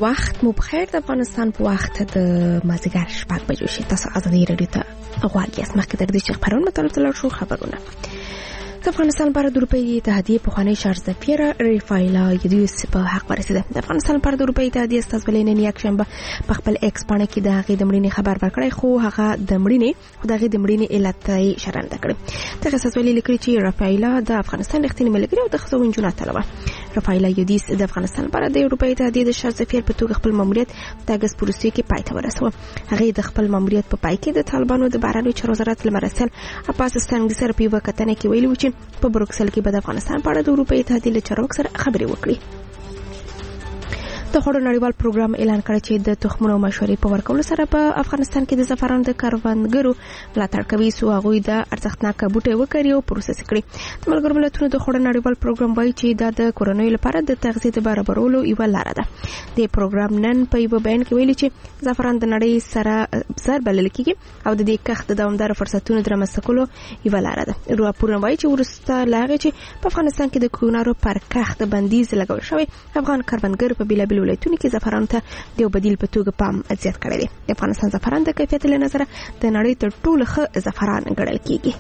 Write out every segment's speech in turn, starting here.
وخت مو بخیر. د افغانستان په وخت د مازدیګر 6 بجو شي. تاسو ازادي رادیو ته غواړئ مخکې تر دې چې خبرونه مطلب تلل شو. خبرونه د افغانستان لپاره د اروپאי اتحادیې پخوانی شهرسفیر رافایلا یودیوس په حق ورسېده. د افغانستان لپاره د اروپאי اتحادیې استازولۍ نن یکشنبه په خپل ایکس باندې کې د هغې د مړینې خبر ورکړی، خو هغه د مړینې علت یې شرنده کړی. دغه استازولۍ لیکلي چې رافایلا د افغانستان رښتینی ملګری او د ښځو نجونو اتله وه. رافایلا یودیوس د افغانستان لپاره د اروپאי اتحادیې د شهرسفیر په توګه خپل ماموریت د اګست په وروستیو کې پای ته ورسوه. هغې د خپل ماموریت په پای کې د طالبانو د بهرنیو چارو وزارت له مرسل عباس ستانکزي سره په یوه کتنه کې ویلي و چې په بروکسل کې به د افغانستان په اړه د اروپאי اتحادیې له چارواکو سره خبرې وکړي. د خوړو نړیوال پروګرام اعلان کړی چې د تخمونو او مشورې په ورکولو سره په افغانستان کې د زعفرانو د کروندګرو ملاتړ کوي څو هغوی د ارزښتناکه بوټي وکري او پروسس کړي. د ملګرو ملتونو د خوړو نړیوال پروګرام وایي چې دا د کورنیو لپاره د تغذیې د برابرولو یوه لاره ده. د پروګرام نن په یوه بیان کې ویلي چې زعفران د نړۍ سره زر بلل کېږي او د دې کښت د دوامداره فرصتونو د رامنځته کولو یوه لاره ده. راپورونه وایي چې وروسته له هغې چې په افغانستان کې د کوکنارو پر کښت بندیز لګول شوی، افغان کروندګر په بېلابېلو ولایتونو کې زعفرانو ته د یو بدیل په توګه پام زیات کړی دی. د افغانستان زعفران د کیفیت له نظره د نړۍ تر ټولو ښه زعفران ګڼل کېږي.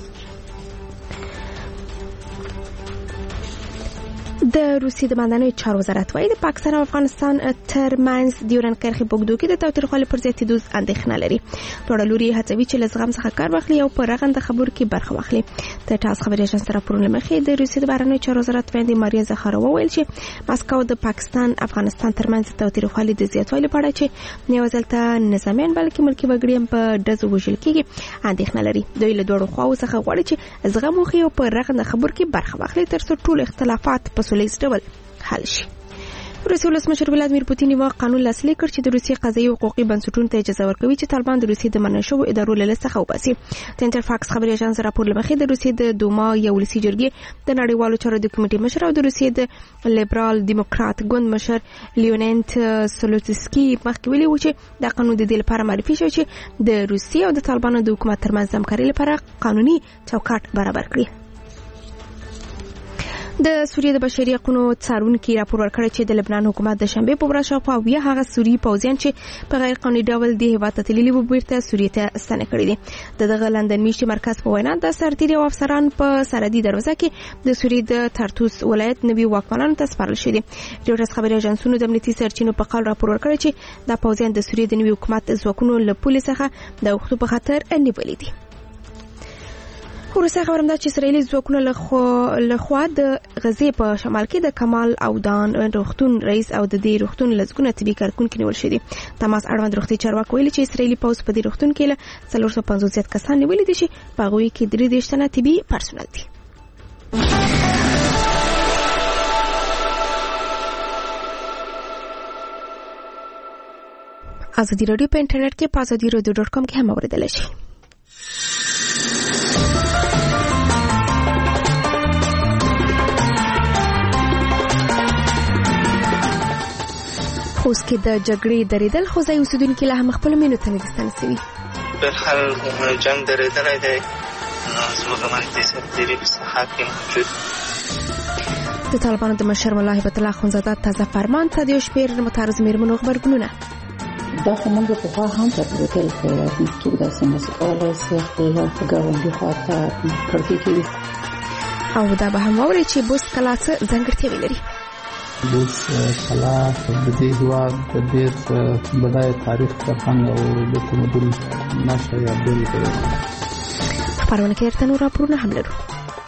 د روسیې د مدني چارو وزارت وايي د پاکستان او افغانستان ترمنځ د ډیورنډ کرښې په اوږدو کې د تاوتریخوالي پر زیاتېدو اندېښنه لري. دواړه لوري هڅوي چې له زغم څخه کار واخلي او په رغنده خبرو کې برخه واخلي. د ټاس خبري اژانس راپورونه مخې د روسیې د بهرنیو چارو وزارت ویاندې ماریا زخارova وویل چې مسکو د پاکستان افغانستان ترمنځ د تاوتریخوالي د زیاتوالي لپاره چې نه یوازې نظامیان بلکې ملکي وګړي هم په ډزو وژل کېږي اندېښنه لري. دوی له دواړو خواو څخه غواړي چې زغم وخی او په رغنده خبرو کې برخه واخلي ترڅو ټول اختلافات په سولیز ډول حل شي. روسیې ولسمشر ولادیمیر پوتین یو قانون لاسلیک کړ چې د روسیې قضایي حقوقي بنسټونو ته اجازه ورکوي چې طالبان د روسیې د منع شویو ادارو له لست څخه وباسي. د انټرفاکس خبري اژانس راپور لمخې د روسیې د دوما یو ولسي جرګې د نړیوالو چارو د کمیټې مشر او د روسیې د لیبرال دیموکرات ګوند مشر لیوننت سلوتسکي مخکې ویلي و چې دا قانون د دې لپاره معرفي شوی چې د روسیې او د طالبانو د حکومت ترمنځ همکاري لپاره قانوني چوکاټ برابر کړي. د سوریې د بشري حقوقو څارونکي راپور ورکړی چې د لبنان حکومت د شنبې په ورځ شاوخوا 20 هغه سوریې پوځیان چې په غیر قانوني ډول د هیواد ته تللي وو بیرته سوریې ته ستنه کړي دي. دغه لندن میشتي مرکز په وینا د سرتیري او افسران په سرحدي دروازه کې د سوریې د ترتوس ولایت نوي واکمنانو ته سپارل شوي دي. ریوټرز خبري اژانسونو د امنیتي سرچینو په قول راپور ورکړی چې د پوځیان د سوریې د نوي حکومت ځواکونو له پولې څخه د وختو په خطر نیولې دي. وروسته خبرم ده چې اسرائیلي ځواکونو له خوا د غزې په شمال کې د کمال اودان روغتون رئیس او د دې روغتون لزګونه طبي کارکونکي نیول شوي دي. تماس اړوند روغتي چارواکي ویلي چې اسرائیلي پوځ په دې روغتون کې له 450 زیات کسان نیولي دي چې په هغوی کې 33 تنه طبي پرسونل دي. ازادي رادیو په انټرنیټ کې په azadiradio.com کې هم اوریدلای شئ. اوس کې د جګړې درېدل خو ځای اوسیدونکي لا هم خپل مینو ته نه دي ستنسوي. بهر جنگ درېدلی دی، زموږ امنیتي سرتیري په ساحه کې موجود. د طالبانو د مشر ملا هیبت الله اخندزاده تازه فرمان ته د یو شمېر متعرض مېرمنو غبرګونونه. دا خو موږ پخوا هم ترتیب کړی چې څوک داسې مسؤله شي خپل ګاونډي خواته کړکۍ کوي. او دا به هم واورئ چې بوس کلا څه ځانګړتیاوې لري. بوس کلا د دې هېواد د ډېر بډایه تاریخ، فرهنګ او د تمدن نښه یا بېلګه ده. خپرونه کې درته نور راپورونه هم لرو.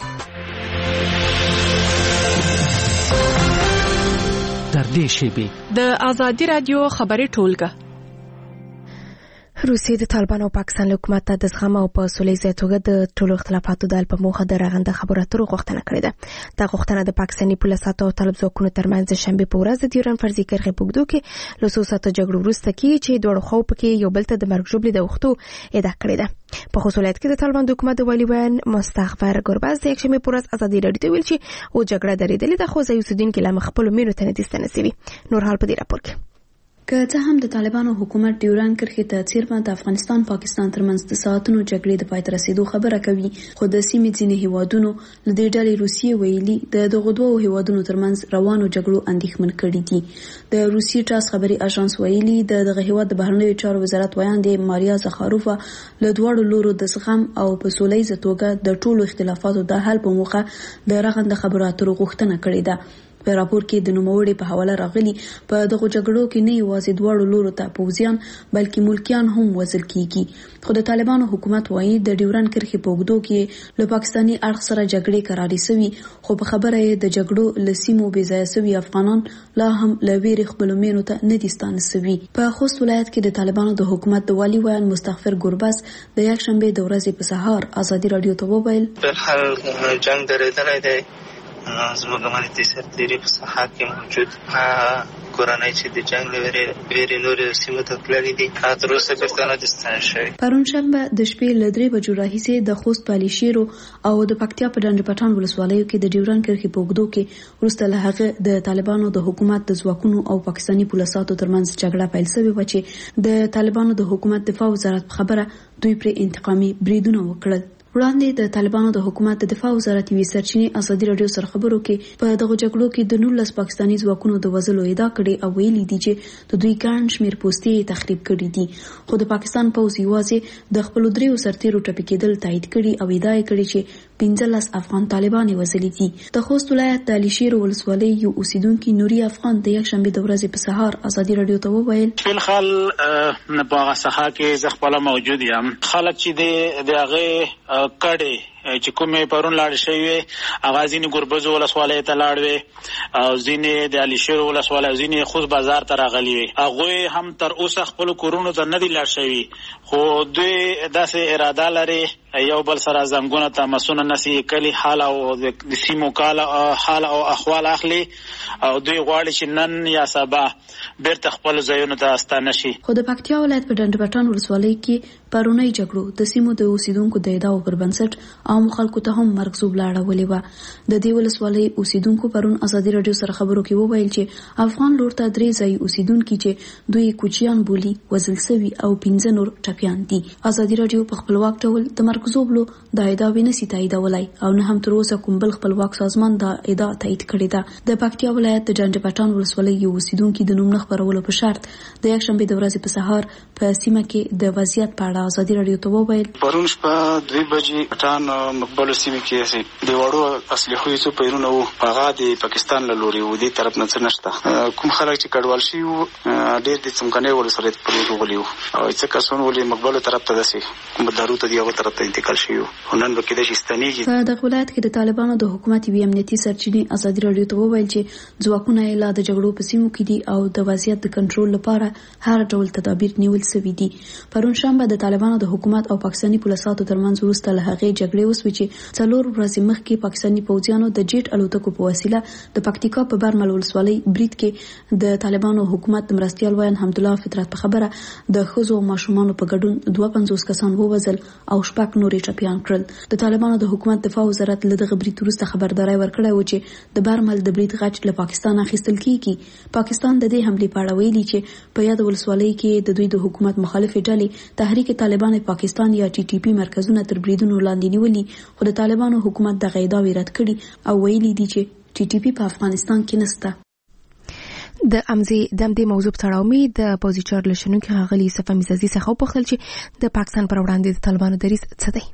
تر دې شیبې د ازادي رادیو خبري ټولګه. روسیې د طالبانو او پاکستان له حکومت ته د زغم او په سولیزه توګه د ټولو اختلافاتو د حل په موخه د رغنده خبرو اترو غوښتنه کړې ده. دا غوښتنه د پاکستاني پولیسو او طالب ځواکونو ترمنځ د شنبې په ورځ د ډیورنډ فرضي کرښې په اوږدو کې له څو ساعتو جګړو وروسته کېږي چې دواړو خواو پکې یو بل ته د مرګ ژوبلې د وختو ادعا کړې ده. په خوست ولایت کې د طالبانو د حکومت د والي ویان مستغفر ګربز د یکشنبې په ورځ ازادي رادیو ته ویل چې او جګړه درېدلې ده خو ځای اوسیدونکي لا خپلو مینو ته نه دي ستنه سوي. نور حال په دې راپور کې. که څه هم د طالبانو حکومت ډیورند کرښې ته څیرمه د افغانستان پاکستان ترمنځ د ساعتونو جګړې د پای ته رسیدو خبره کوي، خو د سیمې ځینې هیوادونو له دې ډلې روسیې ویلي د دغو دوو هیوادونو ترمنځ روانو جګړو اندېښمن کړي دي. د روسیې ټاس خبري اژانس ویلي د دغه هیواد د بهرنیو چارو وزارت ویاندې ماریا زخاروفا له دواړو لورو د زغم او په سولیزه توګه د ټولو اختلافاتو د حل په موخه د رغنده خبرو اترو غوښتنه کړې ده. په راپور کې د نوموړي په حواله راغلي په دغو جګړو کې نه یوازې دواړو لورو ته پوځیان بلکې ملکیان هم وژل کیږي. خو د طالبانو حکومت وایي د ډیورند کرښې په اوږدو کې له پاکستاني اړخ سره جګړې کراري سوي، خو په خبره یې د جګړو له سیمو بې ځایه سوي افغانان لا هم له ویرې خپلو مینو ته نه دي ستانه سوي. په خوست ولایت کې د طالبانو د حکومت د والي ویان مستغفر ګربز د یکشنبې د ورځې په سهار ازادي راډیو ته وویل بالحال جنگ درېدلی دی، زموږ امنیتي سرتېري په ساحه کې موجود، کورنۍ چې د جنګ له ویرې نورې سیمو ته تللي دي تر اوسه بېرته نه دي ستانه شوي. پرون شنبه د شپې له 3 بجو راهیسې د خوست په علیشیرو او د پکتیا په ډنډ پټان ولسوالیو کې د ډیورند کرښې په اوږدو کې وروسته له هغه د طالبانو د حکومت د ځواکونو او پاکستاني پولیسو ترمنځ جګړه پیل شوې وه چې د طالبانو د حکومت دفاع وزارت په خبره دوی پرې انتقامي بریدونه وکړل. وړاندې د طالبانو د حکومت د دفاع وزارت یوې سرچینې ازادي راډیو سره خبرو کې په دغه جګړو کې د 19 پاکستاني ځواکونو د وژلو ادعا کړې او ویلي دي چې د دوی ګڼ شمېر پوستې تخریب کړي دي، خو د پاکستان پوځ یوازې د خپلو 3 سرتېرو ټپي کېدل تایید کړي او ادعا یې کړې چې 15 افغان طالبان یې وژلي دي. د خوست ولایت د علیشیر ولسوالۍ یو اوسیدونکي نوري افغان د یکشنبې د ورځې په سهار ازادي راډیو ته وویل فلحال په هغه ساحه کې زه خپله موجود یم. خلک چې د هغې کډې چې کومې پرون لاړې شوې وې هغه ځینې ګربزو ولسوالۍ ته لاړ وې او ځینې د علیشیر ولسوالۍ او ځینې خوست بازار ته راغلي وې. هغوی هم تر اوسه خپلو کورونو ته نه دي لاړ شوي، خو دوی داسې اراده لري یو بل سره زنګونه تماسونه نسي کلی حال او د سیمو حال او احوال اخلي او دوی غواړي چې نن یا سبا بیرته خپل ځایونو ته ستانه شي. خو د پکتیا ولایت په ډنډ پټان ولسوالۍ کې پرونی جګړو د سیمو د اوسیدونکو د ادعاو پر بنسټ عام خلکو ته هم مرګ لاړولې وه. د دې ولسوالۍ اوسیدونکو پرون ازادي راډیو سره خبرو کې وویل چې افغان لور ته 3 ځایي اوسیدونکي چې دوی کوچیان بولي وژل سوي او 15 نور ټپیان دي. ازادي راډیو په خپلواک ډول د مرګ زوبلو د ادعاوې نشي تاییدولای او نه هم تر اوسه کوم بل خپلواک سازمان د ادعا تایید کړې ده. د پکتیا ولایت د ډنډ پټان ولسوالۍ یو اوسیدونکي د نوم نه خپرولو په شرط د یکشنبې د ورځې په سهار په سیمه کې د وضعیت په اړه ازادي راډیو ته وویل پرون شپه 2 بجې پټان مقبل سیمه کې د وړو اصلي څو پیرونه وو، هغه د پاکستان له لوري و دې طرف نه څه نشته. کوم خلک چې کډوال شي وو ډېر د څمکنۍ ولسوالۍ پرې راغلي وو او څه کسان ولې مقبل طرف ته داسې کوم دارو ته دی هغه طرف ته انتقال شي او نن به کې د شستنیږي. په دغه ولایت کې د طالبانو د حکومت وی امنیتي سرچینې ازادي راډیو ته وویل چې ځواکونه یې لا د جګړو په سیمو کې دي او د وضعیت د کنټرول لپاره هر ډول تدابیر نیول شوي دي. پرون شنبه د طالبانو د حکومت او پاکستاني پولیسو ترمنځ وروسته له هغې جګړې وسوې چې 4 ورځې مخکې پاکستاني پوځیانو د جیټ الوتکو په وسیله د پکتیکا په برمل ولسوالۍ برید کې د طالبانو حکومت د مرستیال ویان حمدالله فطرت په خبره د ښځو او ماشومانو په ګډون 52 کسان ووژل او 6 نورې ټپیان کړل. د طالبانو د حکومت دفاع وزارت له دغه برید وروسته خبرداري ورکړې و چې د برمل د برید غچ له پاکستان اخیستل کیږي. پاکستان د دې حملې په اړه ویلي چې په یاد ولسوالۍ کې د دوی د حکومت مخالفې ډلې تحریک طالبان پاکستان یا ټي ټي پی مرکزونه تر بریدونو لاندې نیولي، خو د طالبانو حکومت دغه ادعاوې رد کړي او ویلي دي چې ټي ټي پی په افغانستان کې نشته. د امدې موضوع په تړاو می د پوزي چارل شنونکي غلي صفه مزازي څخه وپوښتل چې د پاکستان پر وړاندې د طالبانو دریځ څه دی.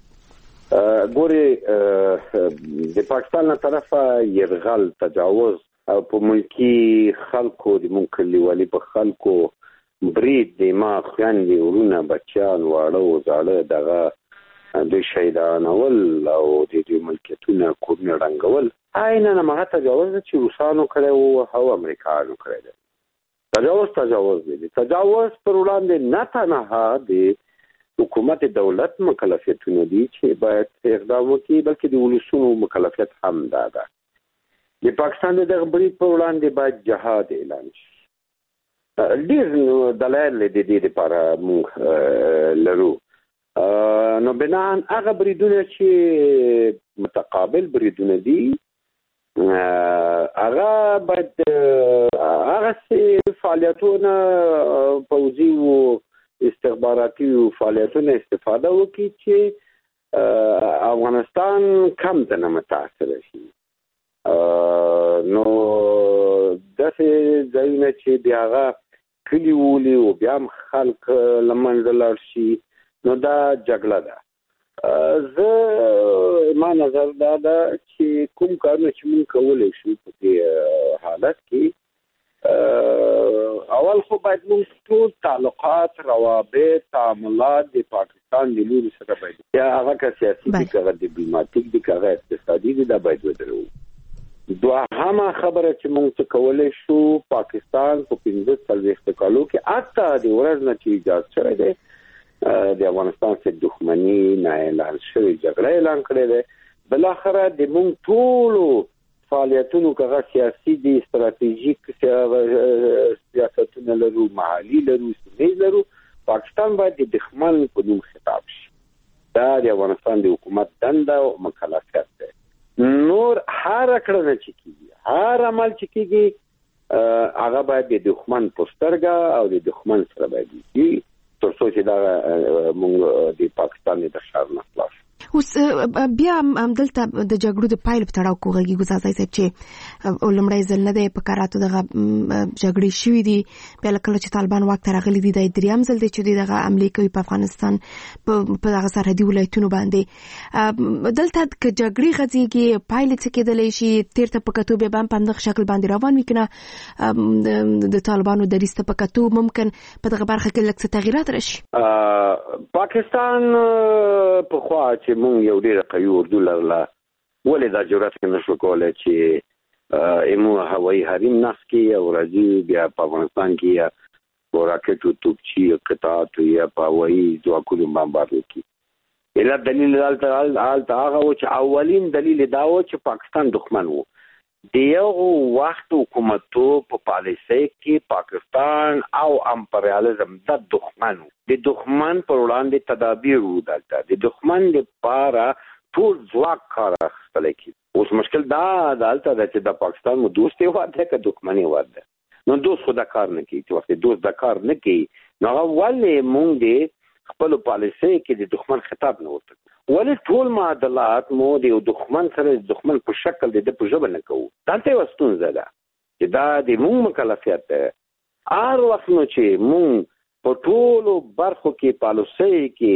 ګوري د پاکستان له طرفه يرغل تجاوز او په ملکی خلکو د منکلي په خلکو برید د ما خويندې ورونه بچیان واړه زاړه دغه د شهیدانول او د دې ملکیتونه کورنه رنګول عیناً هغه تجاوز چې روسانو کړو او امریکایانو کړو. تجاوز دی. تجاوز پر وړاندې نه تنها د حکومت دولت مکلفیتونه دي چې باید اقدام وکړي، بلکې د ولسونو مکلفیت هم ده. د پاکستان د برید پر وړاندې باید جهاد اعلان شي. ډېر دلایل د دې لپاره موږ لرو. نو بنان هغه بریدونه چې متقابل بریدونه دي هغه باید هغه فعالیتونه پوځي او استخباراتي فعالیتونه استفاده وکړي چې افغانستان کم نه متاثر شي. نو داسې ځایونه چې بیا هغه کلي ولي او بیا هم خلک له منځه لاړ شي، نو دا جګړه ده. زه ما نظر دا ده چې کوم کارونه چې موږ کولی شو په دې حالت کې، اول خو باید موږ ټول تعلقات، روابط، تعاملات د پاکستان د لوري سره باید یا هغه که سیاسي دي که هغه ډیپلوماټیک دي که هغه اقتصادي دي، دا باید ودرو. دوهمه خبره چې موږ څه کولی شو، پاکستان په 15 کالو کې حتی د ورځ نه چې ایجاد شوی دی د افغانستان سره دښمني نه اعلان شوی جګړه اعلان کړې ده. بالاخره د موږ ټولو فعالیتونو که هغه سیاسي دي، استراتیژیک سیاستونه لرو، محلي لرو، سیمه‌ایز لرو، پاکستان باید د دښمن په نوم خطاب شي. دا د افغانستان د حکومت دنده او مکلفیت ده. نور هر کړنه چې کیږي، هر عمل چې کیږي، هغه باید د دښمن په سترګه او د دښمن سره باید وي، تر څو چې دا موږ د پاکستان د شر نه خلاص. اوس بیا همدلته د جګړو د پایلې په تړاو کوږي ګزازای صاحب چې لومړی ځل نه دی په کاراتو دغه جګړې شوې دي، بیا کله چې طالبان واک ته راغلي دي، د دریم ځل دی چې دغه حملې کوي په افغانستان په دغه سرحدي ولایتونو باندې. دلته که جګړې غځېږي پایلې څه کېدلی شي؟ تېر ته په کتو بیا هم په همدغه شکل باندې روان وي که نه د طالبانو دریځ ته په کتو ممکن په دغه برخه کې لږ څه تغییرات راشي؟ پاکستان پخوا چې مونږ یو ډېر قوي اردو لرله، ولې دا جرأت نشو کولی چې ایمو هوایي حریم نصب کړي او راځي بیا په افغانستان کې یا په راکټو، توپچي، قطعاتو یا په هوایي ځواکونو بمبار وکړي؟ علت دلیل هلته هغه و چې اولین دلیل دا و چې پاکستان دښمن و. د یو وخت حکومتو په پالیسۍ کې پاکستان او امپریالیزم د دښمن و. د دښمن پر وړاندې تدابیر و. دلته د دښمن لپاره ټول ځواک کار اخیستلی کېږي. اوس مشکل دا دلته ده چې د پاکستان مو دوست هېواد دی که دښمن هېواد دی؟ نو دوست خو دا کار نه کوي. چې وخت دوست دا کار نه کوي، نو هغه ولې مونږ د خپلو پالیسۍ کې د دښمن خطاب نه ورته کوو؟ ولې ټول معادلات مو د یو دښمن سره د دښمن په شکل د په ژبه نه کوو؟ دلته یوه ستونزه ده چې دا د مونږ مکلفیت دی. هر وخت نو چې مونږ په ټولو برخو کې پالیسۍ کې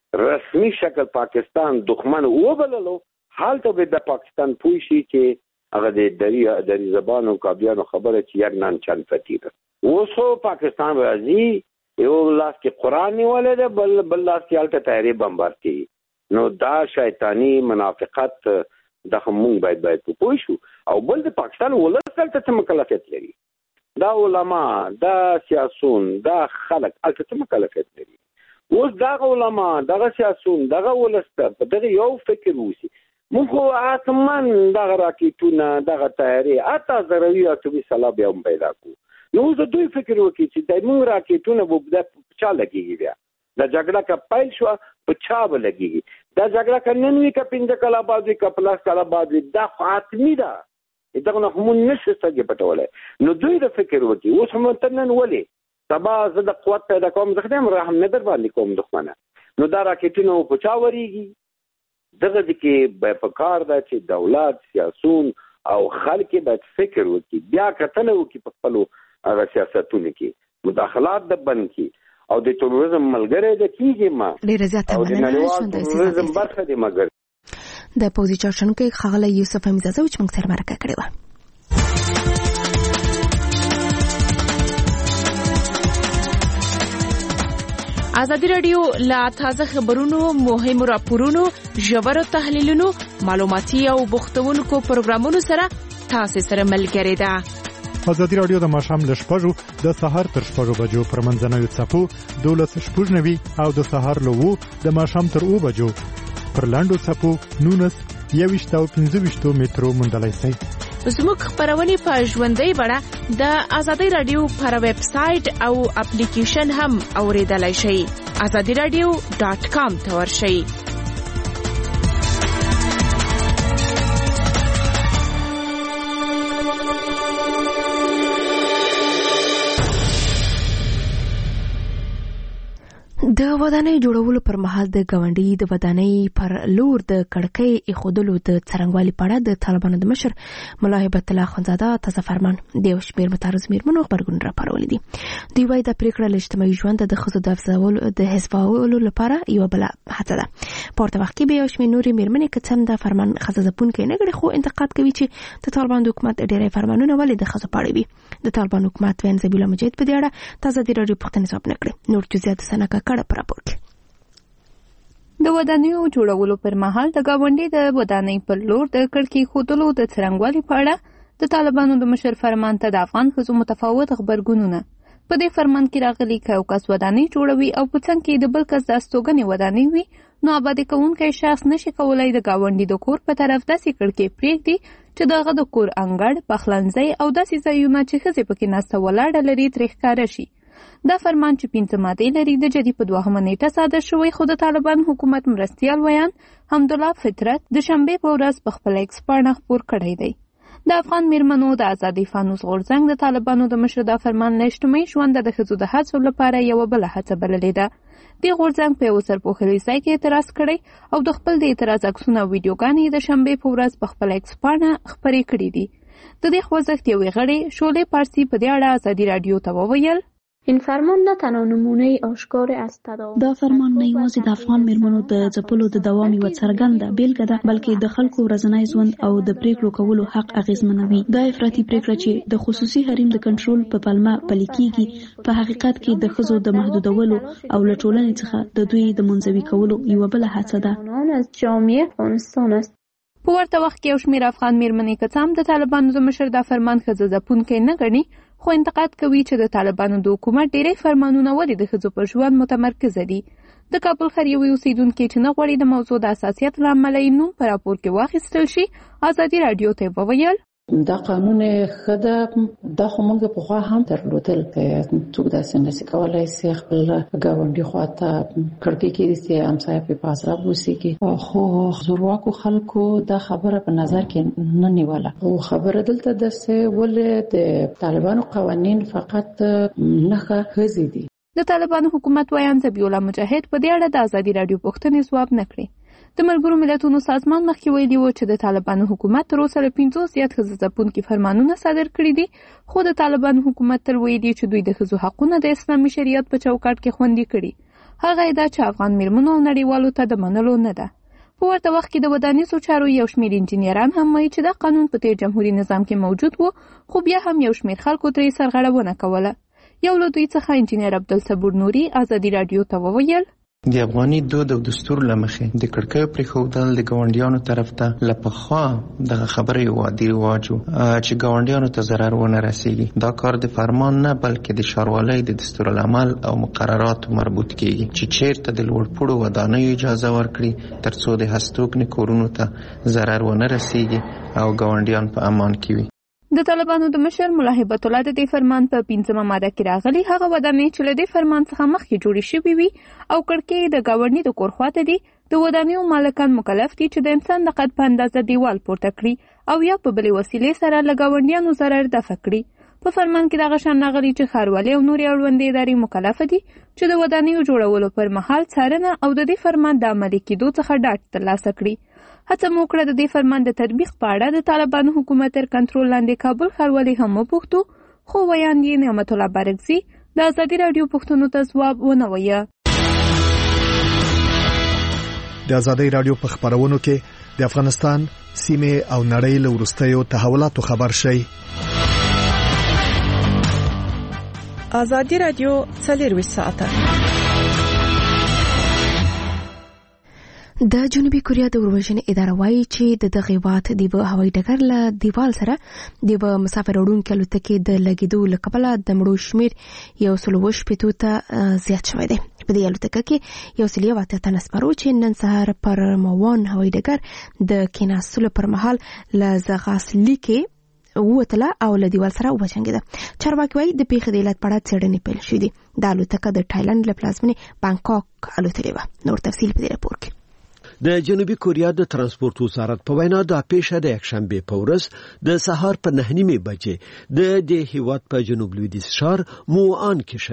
رسمي شکل پاکستان دښمن وبللو، هلته به د پاکستان پوه شي چې هغه د دری زبانو کابلیانو خبره چې یک نان چند فتیره. اوس پاکستان راځي یو لاس کې قرآن نیولی دی، بل لاس کې هلته طیارې بمبار کوي. نو دا شیطانی منافقت دغه مونږ باید پوه شو. او بل د پاکستان ولس هلته څه مکلفیت لري؟ دا علما، دا سیاسون، دا خلک هلته څه مکلفیت لري؟ اوس دغه علما، دغه سیاسون، دغه ولس ته په دغه یو فکر وشي. مونږ خو آسمان دغه راکېټونه، دغه طیارې، حتی ضروي اتومي سلاح بیا هم پیدا کړو. نو اوس دوی فکر وکړي چې د مونږ راکېټونه به په چا لګېږي؟ بیا دا جګړه که پیل شوه په چا به لګېږي؟ دا جګړه که نن وي که 15 کاله بعد وي که 50 کاله بعد وي، دا خو حتمي ده. دغه نه خو مونږ نشو سترګې پټولی. نو دوی د فکر وکړي اوس هم ته نن ولې سبا زه د قوت پیدا کوم، زه خدایم رحم نه در باندې کوم دښمنه. نو دا راکېټونه په چا ورېږي؟ دغه کې به پکار ده چې دولت، سیاسون او خلک باید فکر وکړي، بیا کتنه وکړي په خپلو هغه سیاستونو کې، مداخلات د بند کړي او د تروریزم ملګری د کېږي ما ډېره زیاته او د نړیوال تروریزم برخه د مګر. د پوځي چارشنونکو ښاغلی یوسف حمیدزاده چې موږ سره مرکه کړې وه. ازادي راډیو لا تازه خبرونو، مهمو راپورونو، ژورو تحلیلونو، معلوماتي او بوختونکو پروګرامونو سره تاسو سره ملګری ده. ازادي راډیو د ماښام له 6 د سهار تر 6 بجو پر منځنوي څپو 12:09 او د سهار له 2 د ماښام تر 2 بجو پر لاندو څپو 19 او 15 مترو موندلای شئ. زموږ خبرونه په ژوندۍ بڼه د ازادي راډیو پر ویب سټ او اپلیکیشن هم اوریدلای شئ. azadiradio.com ته ورشئ. د ودانۍ جوړولو پر مهال د ګاونډي د ودانۍ پر لور د کړکۍ ایښودلو د څرنګوالي په اړه د طالبانو د مشر ملا هیبت الله اخندزاده تازه فرمان د یو شمېر متعرض میرمنو غبرګون راپارولي دي. دوی وایي دا پریکړه له اجتماعي ژوند د ښځو د حفظولو لپاره یوه بله هڅه ده. په ورته وخت کې به یو شمېر نورې میرمنې که څه هم دا فرمان ښځه ځپونکی نه ګڼي، خو انتقاد کوي چې د طالبانو د حکومت ډېری فرمانونه ولې د ښځو په اړه وي. د طالبانو حکومت وین زبیح الله مجاهد په دې اړه تازه د راډیو پوښتنې ځواب نه کړې. نور جزئیات د ثنا کاکړ په راپور کې. د ودانیو جوړولو پر مهال د ګاونډي د ودانۍ پر لور د کړکۍ ایښودلو د څرنګوالي په اړه د طالبانو د مشر فرمان ته د افغان ښځو متفاوت غبرګونونه. په دې فرمان کې راغلي که یو کس ودانۍ جوړوي او په څنګ کې د بل کس د استوګنې ودانۍ وي، نو آبادي کوونکی شخص نشي کولای د ګاونډي د کور په طرف داسې کړکۍ پرېږدي چې د هغه د کور انګړ، پخلنځی او داسې ځایونه چې ښځې پکې ناسته ولاړه لري ترې ښکاره شي. دا فرمان چې 5 مادې لري د جدي په 2 نیټه صادر شوی، خو د طالبان حکومت مرستیال ویان حمدالله فطرت د شنبې په ورځ په خپل ایکس پاڼه خپور کړی دی. د افغان میرمنو د ازادۍ فانوس غورځنګ د طالبانو د مشر دا فرمان له اجتماعي ژونده د ښځو د هڅو لپاره یوه بله هڅه بللې ده. دې غورځنګ په یو سرپوښلي ځای کې اعتراض کړی او د خپل د اعتراض عکسونه او ویډیوګانې د شنبې په ورځ په خپل ایکس پاڼه خپرې کړي دي. د دې خوځښت یوې غړې شعله پارسی په دې اړه ازادي راډیو ته وویل: این فرمان نه تنها نمونه آشکار از تداوم، دا فرمان نه یوازې د افغان میرمنو د ځپلو د دوام یوه څرګنده بیلګه ده، بلکې د خلکو ورځنی ژوند او د پریکړو کولو حق اغیزمنوي. دا افراطي پریکړه چې د خصوصي حریم د کنټرول په پلمه پلي کیږي، په حقیقت کې د ښځو د محدودولو او له ټولنې څخه د دوی د منزوي کولو یوه بله هڅه ده. از جامعه افغانستان است. په ورته وخت کې یو شمېر افغان میرمنې که څه هم د طالبانو د مشر دا فرمان ښځه ځپونکی نه ګڼي، خو انتقاد کوي چې د طالبانو د حکومت ډېری فرمانونه ولې د ښځو پر ژوند متمرکزه دي. د کابل ښار یوې اوسیدونکې چې نه غواړي د موضوع د حساسیت له امله یې نوم په راپور کې واخیستل شي، ازادي راډیو ته وویل: دا قانون ښه ده، دا خو موږ پخوا هم درلودل، څوک داسې نشي کولی چې خپل ګاونډي خواته کړکۍ کېږدي، همسایه پرې په عذاب اوسېږي. خو زورواکو خلکو دا خبره په نظر کې نه نیوله. خو خبره دلته داسې ولې د طالبانو قوانین فقط نښه ښځې دي. د طالبانو حکومت ویان زبیح الله مجاهد په دې اړه د ازادي راډیو پوښتنې ځواب نه کړې. د ملګرو ملتونو سازمان مخکې ویلي و چې د طالبانو حکومت تر اوسه له 50 زیات ښځه ځپونکي فرمانونه صادر کړي دي، خو د طالبانو حکومت تل ویلي چې دوی د ښځو حقونه د اسلامي شریعت په چوکاټ کې خوندي کړي. هغه دا چې افغان میرمنو او نړیوالو ته د منلو نه ده. په ورته وخت کې د ودانیزو چارو یو شمېر انجینران هم وایي چې دا قانون په تیر جمهوري نظام کې موجود و، خو بیا هم یو شمېر خلکو ترې سرغړونه کوله. یو له دوی څخه انجینر عبدالصبور نوري ازادي راډیو ته وویل: د افغاني دود او دستور له مخې د کړکیو پرېښودل د ګاونډیانو طرف ته له پخوا دغه خبره یو عادي رواج و چې ګاونډیانو ته ضرر ونه رسېږي. دا کار د فرمان نه بلکې د ښاروالۍ د دستورالعمل او مقرراتو مربوط کېږي چې چیرته د لوړپوړو ودانیو اجازه ورکړي ترڅو د هستوګنې کورونو ته ضرر ونه رسېږي او ګاونډیان په امان کې وي. د طالبانو د مشر ملا هیبت الله د دې فرمان په 5مه ماده کې راغلي هغه ودانۍ چې له دې فرمان څخه مخکې جوړې شوې وي او کړکۍ د ګاونډي د کور خواته دي، د ودانیو مالکان مکلف دي چې د انسان د قد په اندازه دیوال پورته کړي او یا په بلې وسیلې سره له ګاونډیانو ضرر دفع کړي. په فرمان کې دغه شان راغلي چې ښاروالۍ او نورې اړوندې ادارې مکلفه دي چې د ودانیو جوړولو پر مهال څارنه او د دې فرمان د عملي کېدو څخه ډاډ ترلاسه کړي. هڅه مو وکړه د دې فرمان د تطبیق په اړه د طالبانو حکومت تر کنټرول لاندې کابل ښاروالۍ هم وپوښتو، خو ویان یې نعمت الله بارکزي د ازادي راډیو پوښتنو ته ځواب ونه وایه. د ازادي راډیو په خبرونو کې د افغانستان سیمه او نړۍ له وروستیو تحولاتو خبر شي. ازادي راډیو 24 ساعته. د جنوبي کوریا د اورژنې اداره وایي چې د دغه هیواد د هوایي ډګر له دیوال سره د مسافر وړونکو الوتکې د لګیدو له کبله د مړو شمېر 180 ته زیات شوی دی. په دې الوتکه کې 180 تنه سپرو چې نن سهار پر موان هوایي ډګر د کېناستلو پر مهال له زغاسلي کې ووتله او له دیوال سره وجنګېده. چارواکي وایي د پیښې د علت په اړه څېړنې پیل شوې دي. د الوتکه د تایلند له پلازمېنې بانکاک الوتلې وه. نور تفصیل په دې راپور کې. د جنوبي کوریا د ترانسپورت وزارت په وینا د پیښه د یکشنبه په ورځ د سهار په 9:30 بجې د هیواد په جنوب لویدیځ ښار موان کې شوې ده.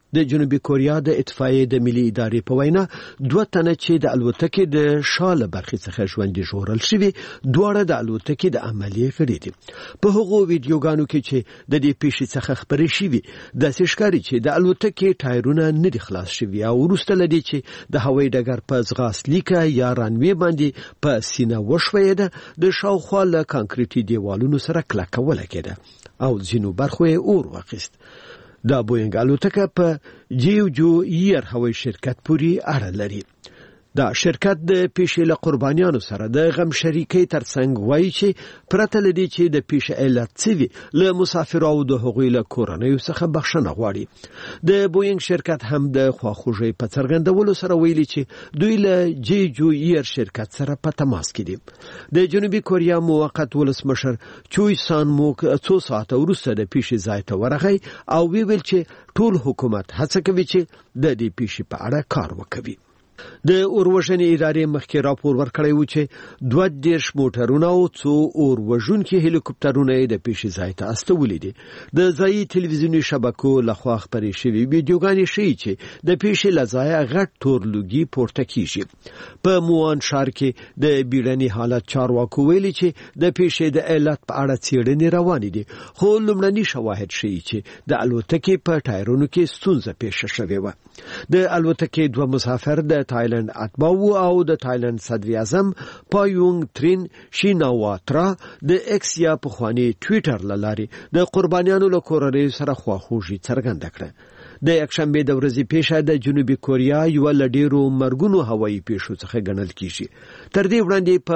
د جنوبي کوریا د اطفائیې د ملي ادارې په وینا 2 تنه چې د الوتکې د شاله برخې څخه ژوندي ژغورل شوي دواړه د الوتکې د عملیې غړي دي. په هغو ویډیوګانو کې چې د دې پیښې څخه خبرې شوي داسې ښکاري چې د الوتکې ټایرونه نه دي خلاص شوي او وروسته له دې چې د هوایي ډګر په ځغاستلیکه یا رانوې باندې په سینه وشویده د شاوخوا له کانکریټي دیوالونو سره کلکه ولګېده او ځینو برخو یې اور واخیست. دا بوینګ الوتکه په جیوجو ایر هوایي شرکت پورې اړه لري. دا شرکت د پیښې له قربانیانو سره د غم شریکۍ ترڅنګ وایي چې پرته له دې چې د پیښې علت څه وي له مسافرو او د هغوی له کورنیو څخه بخښنه غواړي. د بوینګ شرکت هم د خواخوږۍ په څرګندولو سره ویلي چې دوی له جیجو ایر شرکت سره په تماس کې دي. د جنوبي کوریا موقت ولسمشر چوی سان موک 2 ساعته وروسته د پیښې ځای ته ورغی او ویل چې ټول حکومت هڅه کوي چې د دې پیښې په اړه کار وکړي. د اوروژنې ادارې مخکې راپور ورکړی و چې 22 موټرونه او 2 اوروژونکي هلیکوپټرونه د پیښې ځای ته استولي دي. د ځایي تلویزیوني شبکو لخوا خپرې شوې ویډیوګانې ښیي چې د پیښې له ځایه غټ تور لوګي پورته کیږي. په موان ښار کې د بیړني حالت چارواکو ویلي چې د پیښې د علت په اړه څېړنې روانې دي، خو لومړني شواهد ښیي چې د الوتکې په ټایرونو کې ستونزه پیښه شوې وه. د الوتکې 2 مسافر د تایلند اتباو او د تایلند صدر اعظم پایونګ ترین شیناواترا د ایکس یا پخوانی ټویټر لاري د قربانیانو له کورنۍ سره خواخوږي څرګنده کړه. د یکشنبه د ورځې پیښه د جنوبي کوریا یو لډیرو مرګونو هوایي پیښو څخه ګڼل کیږي. تر دې وړاندې په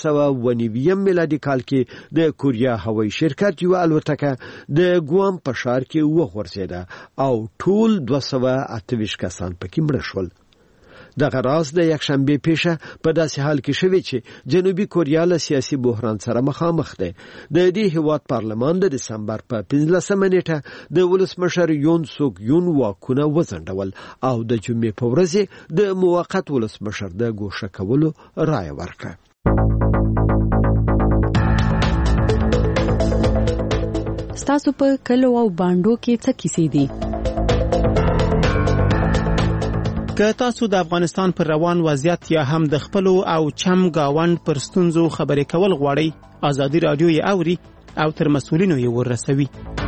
1990 میلادي کال کې د کوریا هوایي شرکت یو الوتکه د ګوام په ښار کې وغورځیده او ټول 228 کسان پکې مړه شول. دغه راز د یکشنبه پیښه په داسې حال کې شوې چې جنوبي کوریا له سیاسي بحران سره مخامخ ده. د دې هیواد پارلمان د دسمبر په 15 نیټه د ولسمشر یون سوک یون واکونه وځنډول او د جمعې په ورځ د موقت ولسمشر د ګوښه کولو رائے ورکړه. ستاسو په کلو او باندو کې څه کیسې دي؟ که تاسو د افغانستان پر روان وضعیت یا هم د خپلو او چم گاوند پر ستونزو خبرې کول غواړئ، ازادي رادیو یې اوري او تر مسؤلینو یې ورسوي.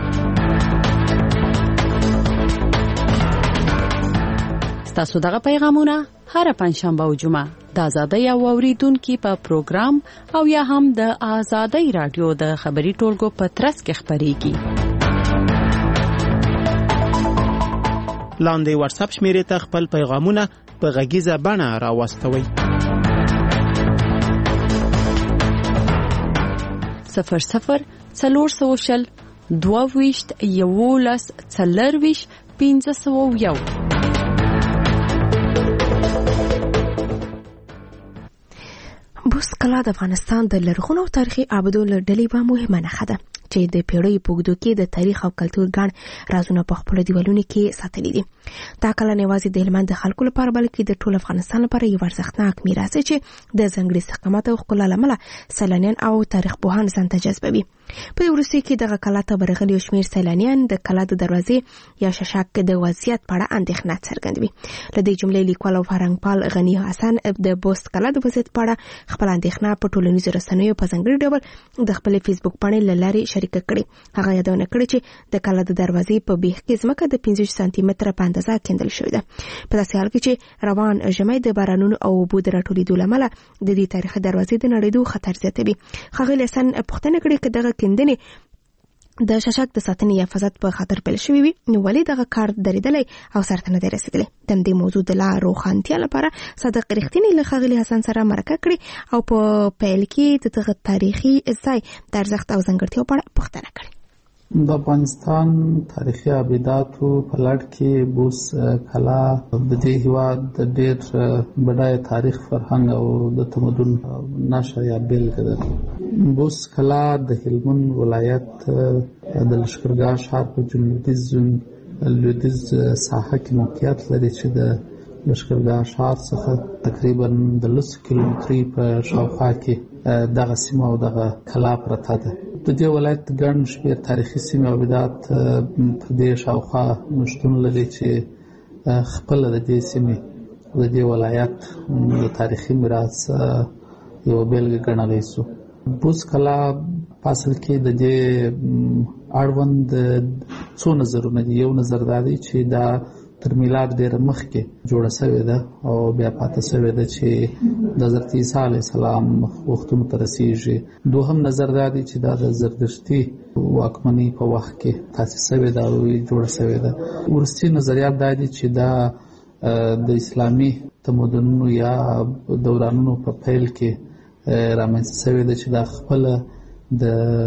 ستاسو دغه پیغامونه هر پنځشنبه او جمعه د ازادۍ او اوریدونکو په پروګرام او یا هم د ازادۍ رادیو د خبري ټولګو په ترڅ کې خبريږي. لاندې واتس اپ شمیرې ته خپل پیغامونه په غږیزه بڼه راوستوئ. 00 400 22 11 40 501. بوس کلا د افغانستان د لرغونو تاریخي ابدو له ډلې به مهمه نښه ده چې د پیړیو په اوږدو کې د تاریخ او کلتور ګڼ رازونه په خپلو دیوالونو کې ساتلي دي. دا کلا نه یوازې د هلمند د خلکو لپاره بلکې د ټول افغانستان لپاره یو ارزښتناک میراث دی چې د ځانګړي استقامت او ښکلا له امله سیلانیان او تاریخ پوهان ځان ته جذبوي. په دې وروستیو کې دغه کلا ته ورغلي یو شمېر سیلانیان د کلا د دروازې یا ششاک د وضعیت په اړه اندېښنه څرګندوي. له دې جملې لیکوال او فرهنګپال غني حسن د بوست کلا د وضعیت په اړه خپل اندېښنه په ټولنیزو رسنیو په ځانګړي ډول د خپل فیسبوک پاڼې له لارې شریکه کړې. هغه یادونه کړې چې د کلا د دروازې په بیخ کې ځمکه د 15 سانتي متره په اندازه کیندل شوې ده. په داسې حال کې چې روان ژمی د بارانونو او اوبو د راټولېدو له امله د دې تاریخي دروازې د نړېدو خطر زیاتوي. ښاغلي حسن پوښتنه کړې چې دغه کیندنې د ششاک د ساتنې یا حفاظت په خاطر پیل شوی وي، نو ولې دغه کار درېدلی او سرته نه دی رسېدلی؟ د دې موضوع د لا روښانتیا لپاره صادق رښتینی له ښاغلي حسن سره مرکه کړې او په پیل کې د دغه تاریخي ځای د ارزښت او ځانګړتیاو په اړه پوښتنه کړې. د افغانستان تاریخي ابداتو په لړ کې بوس کلا د دې هیواد د ډېر بډایه تاریخ، فرهنګ او د تمدن نښه یا بیلګه ده. بوس کلا د هلمند ولایت د لښکرګاه ښار په لویدیځ ساحه کې موقعیت لري چې د لښکرګاه ښار څخه تقریبا د 10 کیلومترۍ په شاوخوا کې دغه سیمه او دغه کلا پرته ده. د دې ولایت ګڼ شمېر تاریخي سیمې او ابدات په دې شاوخوا شتون لري چې خپله د دې سیمې د دې ولایت د تاریخي میراث یوه بېلګه ګڼلی سو. بوس کلا په اصل کې د دې اړوند څو نظرونه دي. یو نظر دا دی چې دا تر میلاد ډېره مخکې جوړه سوې ده او بیا پاتې سوې ده چې د حضرت عیسی علیه السلام وختونو ته رسېږي. دوهم نظر دا دی چې دا د زردشتي واکمنۍ په وخت کې تاسیس سوې ده او جوړه سوې ده. وروستي نظریات دا دي چې دا د اسلامي تمدنونو یا دورانونو په پیل کې رامنځته سوې ده چې دا خپله د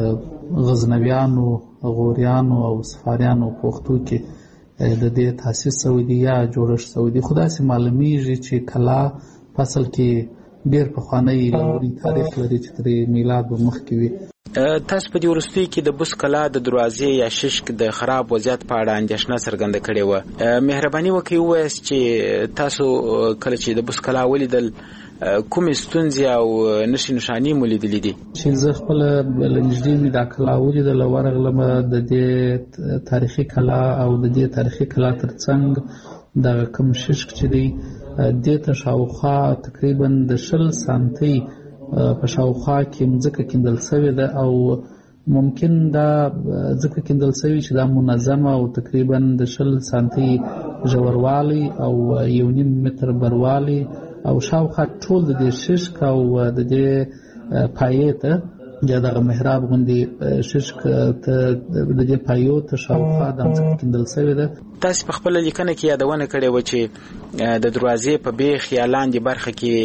غزنویانو، غوریانو او صفاریانو په وختو کې د دې تاسیس شوی دی یا جوړښت شوی دی. خو داسې معلومیږي چې کلا په اصل کې ډېر پخوانی لرغونی تاریخ لري چې تر میلاد مخکې وي. تاسو په دې وروستیو کې د بوس کلا د دروازې یا ششک د خراب وضعیت په اړه اندېښنه څرګنده کړې وه. مهرباني وکړئ ووایاست چې تاسو کله چې د بوس کلا ولیدل کومې ستونزې او نښې نښانې مو لیدلې دي؟ چې زه خپله له نږدې مې دا کلا ولیدله، ورغلمه د دې تاریخي کلا او د دې تاریخي کلا تر څنګ دغه کوم ششک چې دی دې ته شاوخوا تقریبا د 20 سانتۍ په شاوخوا کې مځکه کیندل سوې ده او ممکن دا ځکه کیندل سوي چې دا منظمه او تقریبا د 20 سانتۍ ژوروالی او 1.5 متر بروالی او شاوخوا ټول د دې ششک او د دې پایې ته یا دغه محراب غوندې ششک ته د دې پایو ته شاوخوا د مځکه کیندل سوې ده. تاسو په خپله لیکنه کې یادونه کړې وه چې د دروازې په بیخ یا لاندې برخه کې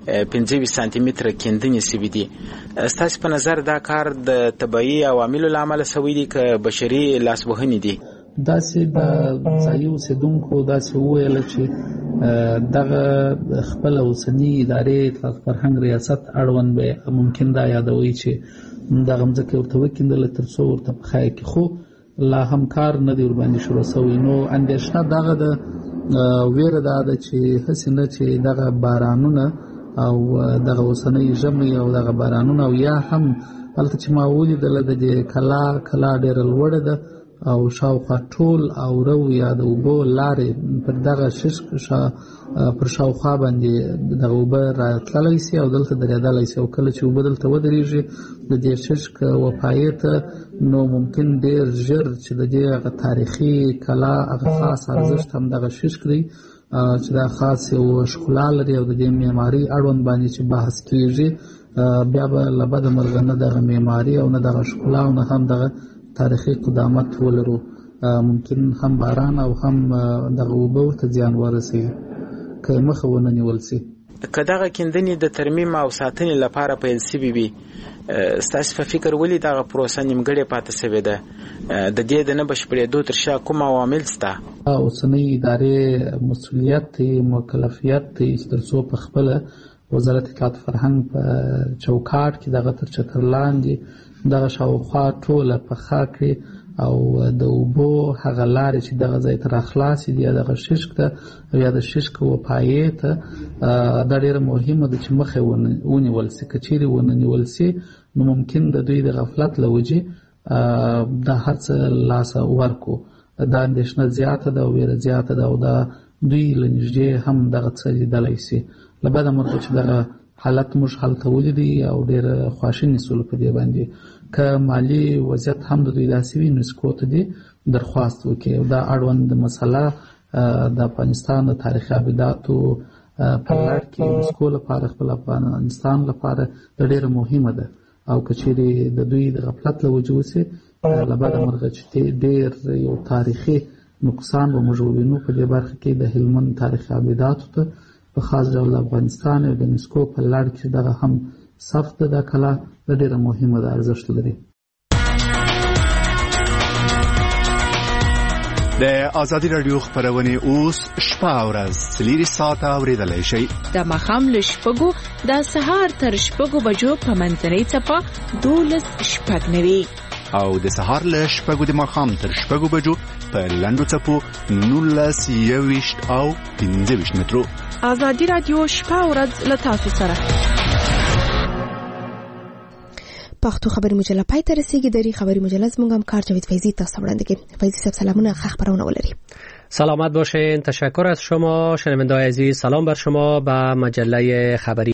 25 سانتي متره کیندنې سوي دي. ستاسو په نظر دا کار د طبیعي عواملو له امله سوی دي که بشري لاسوهنې دي؟ داسې د ځایي اوسېدونکو داسې وویله چې دغه خپله اوسني ادارې اطلاعات فرهنګ ریاست اړوند به ممکن دا یادوي چې دغه مځکه ورته وکیندله تر څو ورته په خای کې، خو لا هم کار نه دی ورباندې شروع سوی. نو اندېښنه دغه د ویره دا ده چې هسې نه چې دغه بارانونه او دغه اوسنۍ ژمی او دغه بارانونه او یا هم هلته چې ما ولیدله د دې کلا ډېره لوړه ده او شاوخوا ټول او رو یا د اوبو لارې پر دغه ششک پر شاوخوا باندې دغه اوبه راتللی سي او دلته درېدلی سي او کله چې اوبه دلته ودرېږي د دې ششک وپایې ته نو ممکن ډېر ژر چې د دې هغه تاریخي کلا هغه خاص ارزښت هم دغه ششک دی چې دا خاص یو ښکلا لري او د دې معماري اړوند باندې چې بحث کېږي بیا به له بده مرغه نه دغه معماري او نه دغه ښکلا او نه هم دغه تاریخي قدامت ولرو. ممکن هم باران او هم دغه اوبه ورته زیان ورسوي که مخه ونه نیول سي. که دغه کیندنې د ترمیم او ساتنې لپاره پیل سوي وي، ستاسو په فکر ولې دغه پروسه نیمګړې پاتې سوې ده؟ د دې د نه بشپړېدو تر شا کوم عوامل شته؟ اوسنۍ ادارې مسؤلیت دی، مکلفیت دی چې تر څو په خپله وزارت اطلاعات فرهنګ په چوکاټ کې دغه تر چتر لاندې دغه شاوخوا ټوله پخه کړي او د اوبو هغه لارې چې دغه ځای ته راخلاصې دي یا دغه ششک ته او یا د ششک وپایې ته دا ډېره مهمه ده چې مخه ونیول سي. که چیرې ونه نیول سي نو ممکن د دوی د غفلت له وجې دا هر څه لاسه ورکو. دا اندېښنه زیاته ده او ویره زیاته ده او دا دوی له نږدې هم دغه څه لیدلی سي. له بده مرغه چې دغه حالت موږ هلته ولیدی او ډېر خواشیني سولو په دې باندې. که مالي وضعیت هم د دوی داسې وي نسکو ته دې درخواست وکړي. دا اړوند مسله د افغانستان د تاریخي ابداتو په لړ کې نسکو لپاره خپل افغانستان لپاره ډېره مهمه ده او که چیرې د دوی د غفلت له وجې وسي له بده مرغه چې ډېر یو تاریخي نقصان به موږ ووینو په دې برخه کې د هلمند تاریخي ابداتو ته په خاص ډول افغانستان او د نسکو په لړ کې دغه هم صفت ده کلا ډېره مهمه ده، ارزښت لري. د ازادي رادیو خبرونه اوس شپه او ورځ 3 ساعته اوریدلای شئ. د مخام له شپږو د سهار تر شپږو بجو په منځنۍ څپه 12:09 او د سهار له شپږو د مخام تر شپږو بجو په لنډو څپو 19:20 او 15 مترو. ازادي رادیو شپه او ورځ له تاسو سره. پښتو خبري مجله پای ته رسیدي. د خبري مجله زموږ همکار جاوید فیضی تاسو وړاندې کوي. فیضی صاحب سلامونه، خبرونه ولري. سلامت باشین. تشکر از شما شنونده‌های عزیز. سلام بر شما. به مجله خبری